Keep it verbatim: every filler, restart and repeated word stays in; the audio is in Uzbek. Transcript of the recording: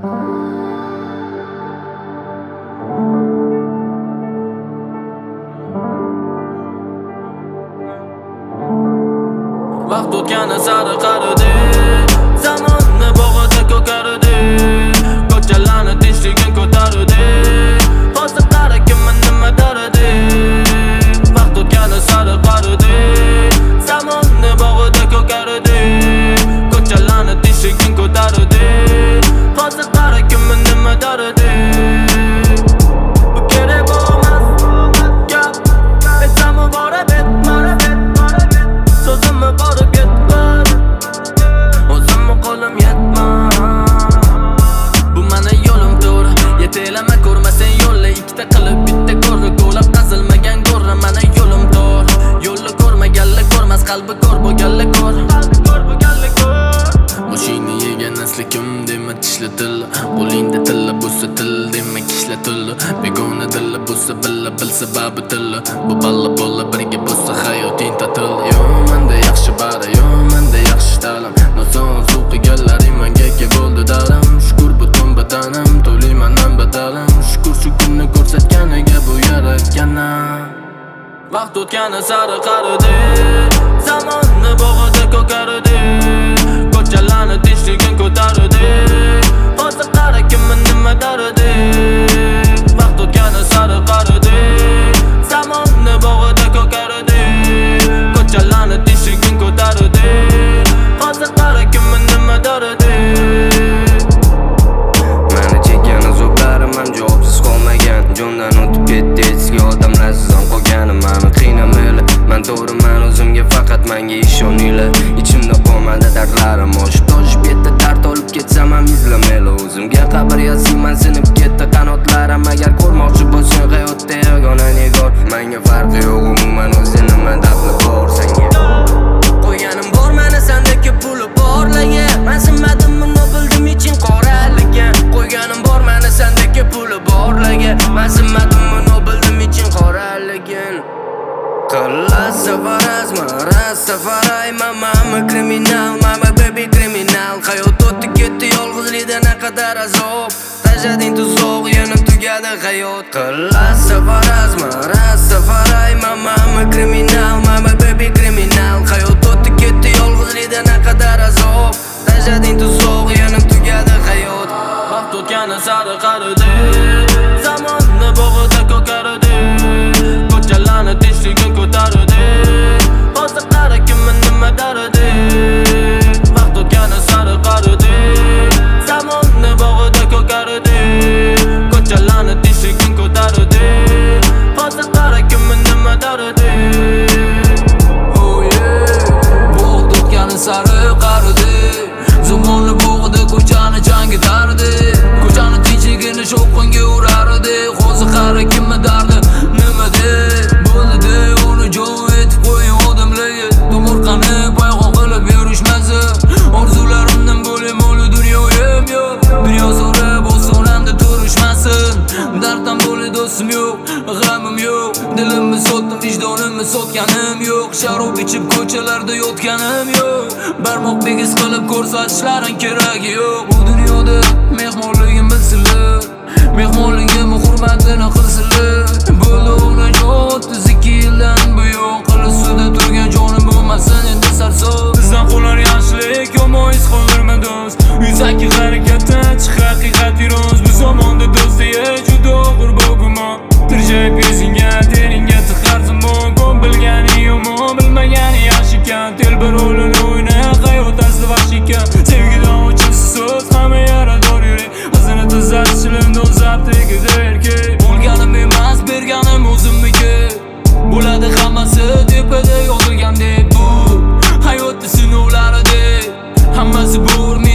Vaqt o'tgani sari qaridi, zamonni bog'ida ko'kardi, ko'chalarni tinchligin ko'tardi. Hozir qara kimni nima dardi. Vaqt o'tgani sari qaridi, zamonni bog'ida ko'kardi, ko'chalarni tinchligin ko'tardi. Hozir qara kimni nima dardi. Bu kerak bo'lmas gap, aytsam borib etmas, so'zimni borib yetmas, o'zimni qo'lim yetmas. Bu meni yo'lim to'g'ri, yetelama ko'rmasang yo'lni ikkita qilib bitta ko'rni ko'lab qazilmagan ko'rni. Meni yo'lim to'g'ri, yo'lni ko'rmaganlar ko'rmas, qalbi ko'r bo'lganlar ko'r. Mashina yegan asli kim dema tishla til, qo'lingda tilla bo'lsa til dema kishla til. Begona dilla bo'lsa billa bilsa babi til. Bu balla bolla birga bo'lsa hayoting tatil. Yo menda yaxshi bari, yo menda yaxshi ta'lim, noson o'qiganlaring menga ke bo'ldi darim. Shukr butun badanim, to'layman badalim. Shukr shu kunni ko'rsatganiga bu yaratganim. Vaqt o'tgani sari qaridi, zamonni bog'ida ko'kardi, ko'chalarni tinchligin ko'tardi. Hozir qara kimni nima dardi. Vaqt o'tgani sari qaridi, zamonni bog'ida ko'kardi, ko'chalarni tinchligin ko'tardi. Hozir qara kimni nima dardi. Meni chekkan azoblarim ham javobsiz qolmagan, jondan o'tib ketdi eski odamlar sizdan qolganim. Meni qiynamayli, men to'g'riman o'zimga, faqat menga ishoninglar. Ichimda qolmadi dardlarim, oshib toshib ketdi, dard olib ketsam ham izlamayli. O'zimga qabr yasayman, sinib ketdi qanotlarim. Agar ko'rmoqchi bo'lsang hayotda yagona negor, menga farqi yo'q umuman o'zi nima dafli bor senga. Qo'yganim bor meni sendagi puli borligi, men sinmadim buni bildim iching qoraligi. Qo'yganim bor meni sendagi puli borligi, men sinmadim buni bildim iching qoraligin. Qilasa farazma, rasta faray, mamami kriminal, mama baby kriminal. Hayot o'tdi ketdi yolg'izlikda naqadar azob, tashlading tuzoq yana tugadi hayot. Qilasa farazma, rasta faray, mamami kriminal, mama baby kriminal. Hayot o'tdi ketdi yolg'izlikda naqadar azob, tashlading tuzoq yana tugadi hayot. Vaqt o'tgani sari qaridi, zamonni bog'ida ko'kardi, ko'chalarni tinchligin ko'tardi. Hozir qara kimni nima dardi. Vaqt o'tgani sari qaridi, zamonni bog'ida ko'kardi, ko'chalarni tinchligin ko'tardi. Hozir qara kimni nima dardi. Oh yeah, vaqt o'tgani sari qaridi, zamonni bog'ida ko'chani jangi tardi, ko'chani tinchligini shovqinga urardi. Hozir qara kimni dardi, nima deb bo'ldi uni joy etib qo'ying odamlarga. Tomorqani payqon qilib yurishmasin, orzularimdan bo'lim o'li dunyoyim yo'q. Dunyo so'rab ostonamda turishmasin, darddan bo'li do'stim yo'q, g'amim yo'q. Dilimni sotdim, vijdonimni sotganim yo'q. Sharob ichib ko'chalarda yotganim yo'q. Barmoq bigiz qilib ko'rsatishlaring keragi yo'q. Bu dunyoda mehmonligim bilsinlar, mehmonligimni hurmatini qilsinlar. Bo'ldi ona o'ttiz ikki yildan buyon, qilich suvda turgan jonim bo'lmasin endi sarson. Bizdan qo'lar yaxshilik, yomon his qoldirma do'st. Yuzaki harakatdan chiq haqiqat viroz. Bu zamonda do'st deya juda og'ir bu gumon. Tirjayib yuzingga, teringga tiqar zamon. Ko'p bilganing yomon, bilmaganing yaxshi ekan. Telba rolini o'yna, hayot asli vahshiy ekan. Sevgidan o'chibsiz so'z, hamma yarador yurak. Qizini tuzatishimda o'zab tegadi erkak. Bo'lganim emas, berganim o'zimniki. Bo'ladi hammasi tepada yozilgandek. Bu hayotda sinovlaridek, hammasi bor.